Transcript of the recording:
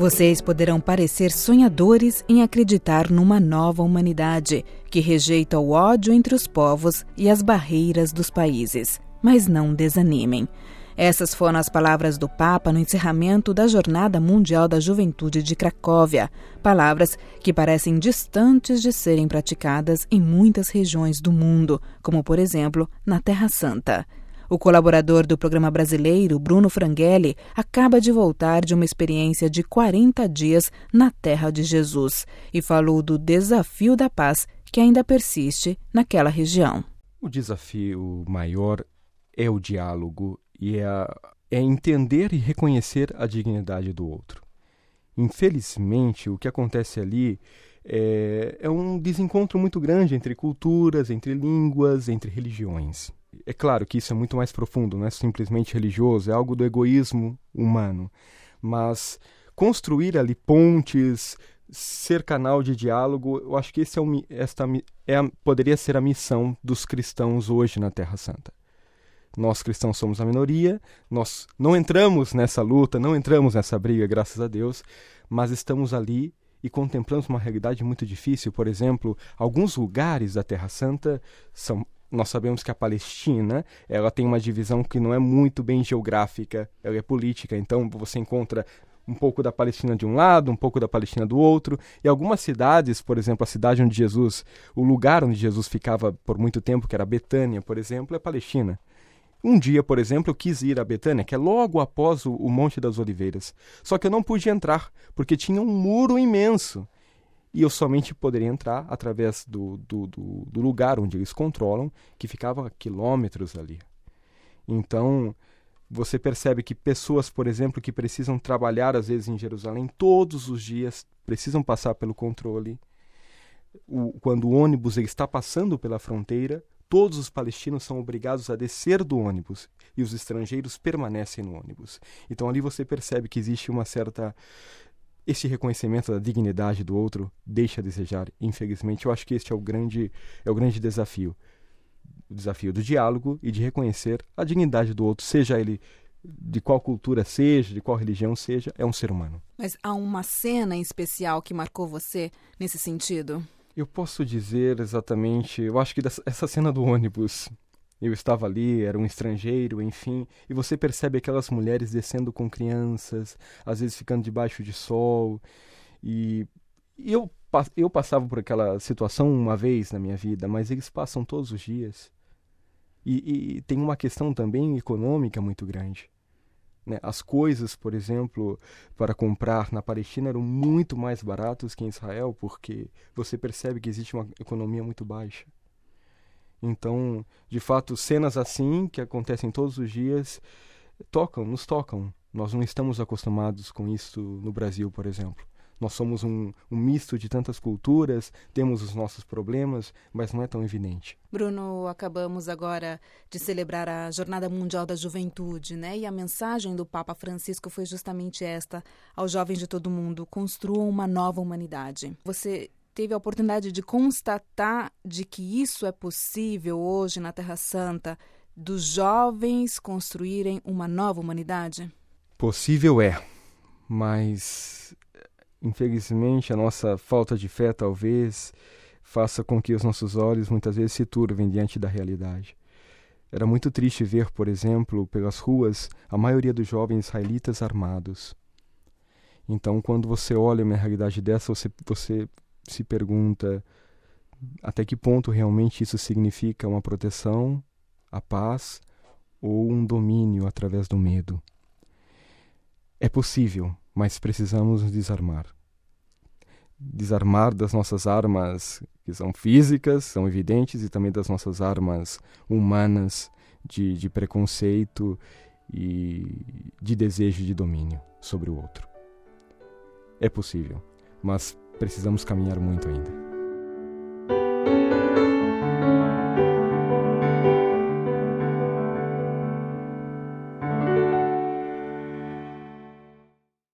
Vocês poderão parecer sonhadores em acreditar numa nova humanidade que rejeita o ódio entre os povos e as barreiras dos países. Mas não desanimem. Essas foram as palavras do Papa no encerramento da Jornada Mundial da Juventude de Cracóvia. Palavras que parecem distantes de serem praticadas em muitas regiões do mundo, como, por exemplo, na Terra Santa. O colaborador do programa brasileiro, Bruno Franghelli, acaba de voltar de uma experiência de 40 dias na Terra de Jesus e falou do desafio da paz que ainda persiste naquela região. O desafio maior é o diálogo e é entender e reconhecer a dignidade do outro. Infelizmente, o que acontece ali é um desencontro muito grande entre culturas, entre línguas, entre religiões. É claro que isso é muito mais profundo, não é simplesmente religioso, é algo do egoísmo humano. Mas construir ali pontes, ser canal de diálogo, eu acho que poderia ser a missão dos cristãos hoje na Terra Santa. Nós cristãos somos a minoria, nós não entramos nessa luta, não entramos nessa briga, graças a Deus, mas estamos ali e contemplamos uma realidade muito difícil. Por exemplo, alguns lugares da Terra Santa nós sabemos que a Palestina, ela tem uma divisão que não é muito bem geográfica, ela é política. Então você encontra um pouco da Palestina de um lado, um pouco da Palestina do outro. E algumas cidades, por exemplo, a cidade onde o lugar onde Jesus ficava por muito tempo, que era Betânia, por exemplo, é Palestina. Um dia, por exemplo, eu quis ir a Betânia, que é logo após o Monte das Oliveiras. Só que eu não pude entrar, porque tinha um muro imenso. E eu somente poderia entrar através do lugar onde eles controlam, que ficava a quilômetros ali. Então, você percebe que pessoas, por exemplo, que precisam trabalhar, às vezes, em Jerusalém, todos os dias, precisam passar pelo controle. Quando o ônibus está passando pela fronteira, todos os palestinos são obrigados a descer do ônibus e os estrangeiros permanecem no ônibus. Então, ali você percebe que existe esse reconhecimento da dignidade do outro deixa a desejar, infelizmente. Eu acho que este é o grande desafio. O desafio do diálogo e de reconhecer a dignidade do outro, seja ele de qual cultura seja, de qual religião seja, é um ser humano. Mas há uma cena em especial que marcou você nesse sentido? Eu posso dizer exatamente, eu acho que essa cena do ônibus. Eu estava ali, era um estrangeiro, enfim, e você percebe aquelas mulheres descendo com crianças, às vezes ficando debaixo de sol, e eu passava por aquela situação uma vez na minha vida, mas eles passam todos os dias. E tem uma questão também econômica muito grande, né? As coisas, por exemplo, para comprar na Palestina eram muito mais baratas que em Israel, porque você percebe que existe uma economia muito baixa. Então, de fato, cenas assim, que acontecem todos os dias, nos tocam. Nós não estamos acostumados com isso no Brasil, por exemplo. Nós somos um misto de tantas culturas, temos os nossos problemas, mas não é tão evidente. Bruno, acabamos agora de celebrar a Jornada Mundial da Juventude, né? E a mensagem do Papa Francisco foi justamente esta: aos jovens de todo mundo, construam uma nova humanidade. Você teve a oportunidade de constatar de que isso é possível hoje na Terra Santa, dos jovens construírem uma nova humanidade? Possível é, mas infelizmente a nossa falta de fé talvez faça com que os nossos olhos muitas vezes se turvem diante da realidade. Era muito triste ver, por exemplo, pelas ruas, a maioria dos jovens israelitas armados. Então, quando você olha uma realidade dessa, você se pergunta até que ponto realmente isso significa uma proteção, a paz ou um domínio através do medo. É possível, mas precisamos nos desarmar. Desarmar das nossas armas que são físicas, são evidentes, e também das nossas armas humanas de preconceito e de desejo de domínio sobre o outro. É possível, mas precisamos caminhar muito ainda.